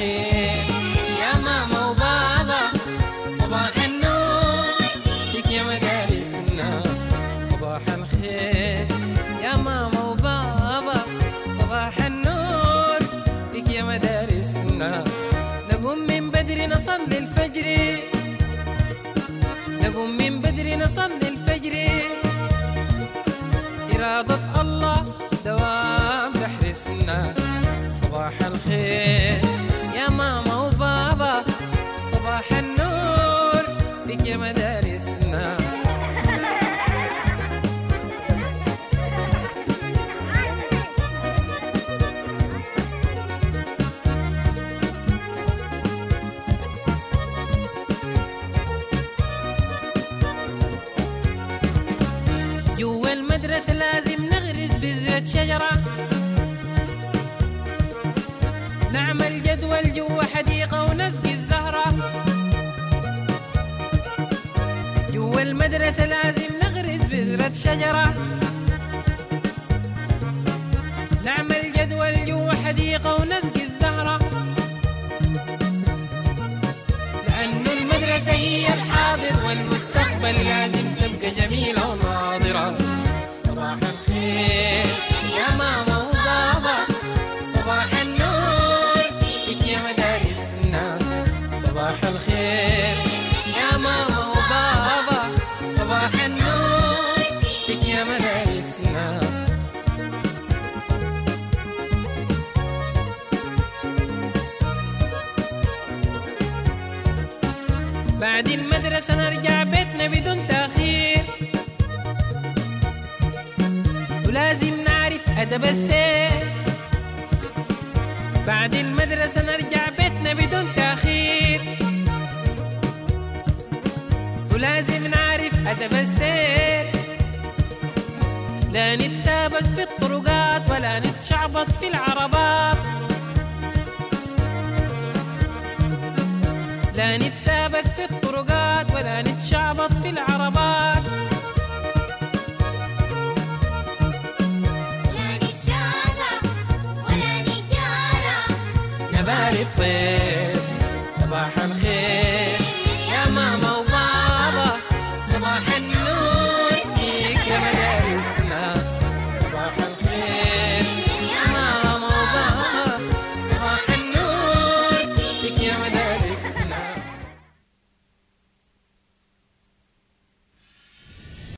الخير يا ماما وبابا، صباح النور فيك يا مدارسنا. صباح الخير يا ماما وبابا، صباح النور فيك يا مدارسنا. نقوم من بدري نصلي الفجر، نقوم من بدري نصلي الفجر، إرادة الله دوام تحرسنا. صباح الخير يا ماما وبابا، صباح النور فيك يا مدارسنا. جوا المدرسة لازم نغرس بذرة شجرة، نعمل جدول جوا حديقة ونسقي الزهرة. جوا المدرسة لازم نغرس بذرة شجرة، نعمل جدول جوا حديقة ونسقي الزهرة. لأن المدرسة هي الحاضر والمستقبل، لازم تبقى جميلة وناظرة. صباح الخير يا ماما وبابا، صباح النور فيك يا مدارسنا. صباح الخير يا ماما وبابا، صباح النور فيك يا مدارسنا. بعد المدرسة نرجع بيتنا بدون تأخير، ولازم نعرف أدب السير. بعد المدرسة نرجع بيتنا بدون تأخير، ولازم نعرف أدب السير. لا نتسابق في الطرقات ولا نتشعبط في العربات، لا نتسابق في الطرقات ولا نتشعبط في العربات.